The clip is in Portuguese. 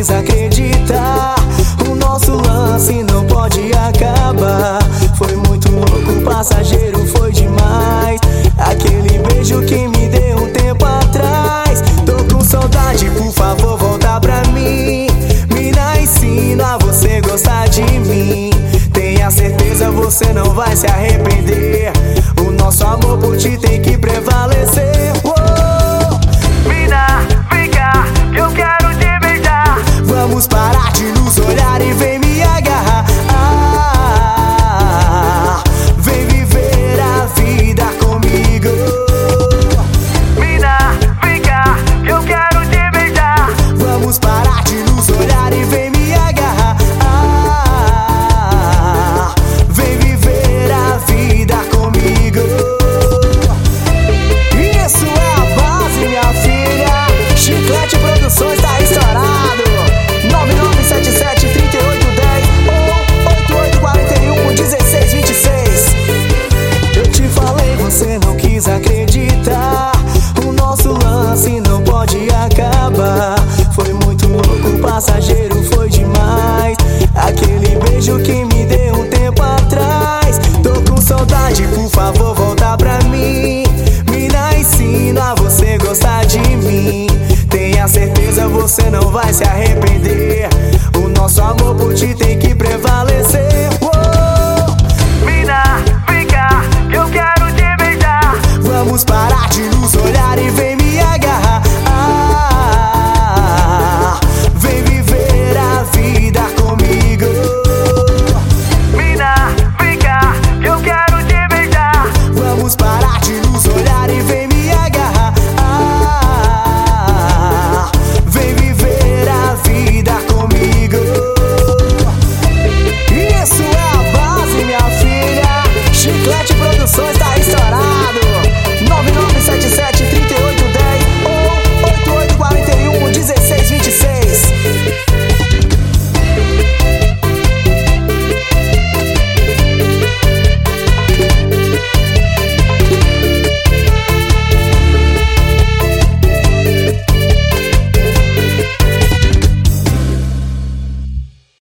quis acreditar. O nosso lance não pode acabar. Foi muito louco, passageiro, foi demais. Aquele beijo que me deu um tempo atrás. Tô com saudade, por favor, volta pra mim. Mina, ensino a você gostar de mim. Tenha certeza, você não vai se arrepender. O nosso amor por ti tem que prevalecer. Mina, vem cá, que eu quero te beijar. Vamos parar de nos olhar e vem me agarrar. Vem viver a vida comigo. Mina, vem cá, que eu quero te beijar. Vamos parar de nos olhar e vem me agarrar. Vem viver a vida comigo. Isso é a base, minha filha. Chiclete Produções tá estourado. 9977-3810 ou 8841-1626. Eu te falei, você não quis acreditar. O nosso lance não pode acabar. Foi muito louco, passageiro, foi demais. Aquele beijo que me deu um tempo atrás. Tô com saudade, por favor, volta pra mim. Mina, ensino a você gostar de mim. Tenha certeza, você não vai se arrepender. O nosso amor por ti tem que prevalecer. Mina, vem cá, que eu quero te beijar. Vamos parar de nos olhar e ver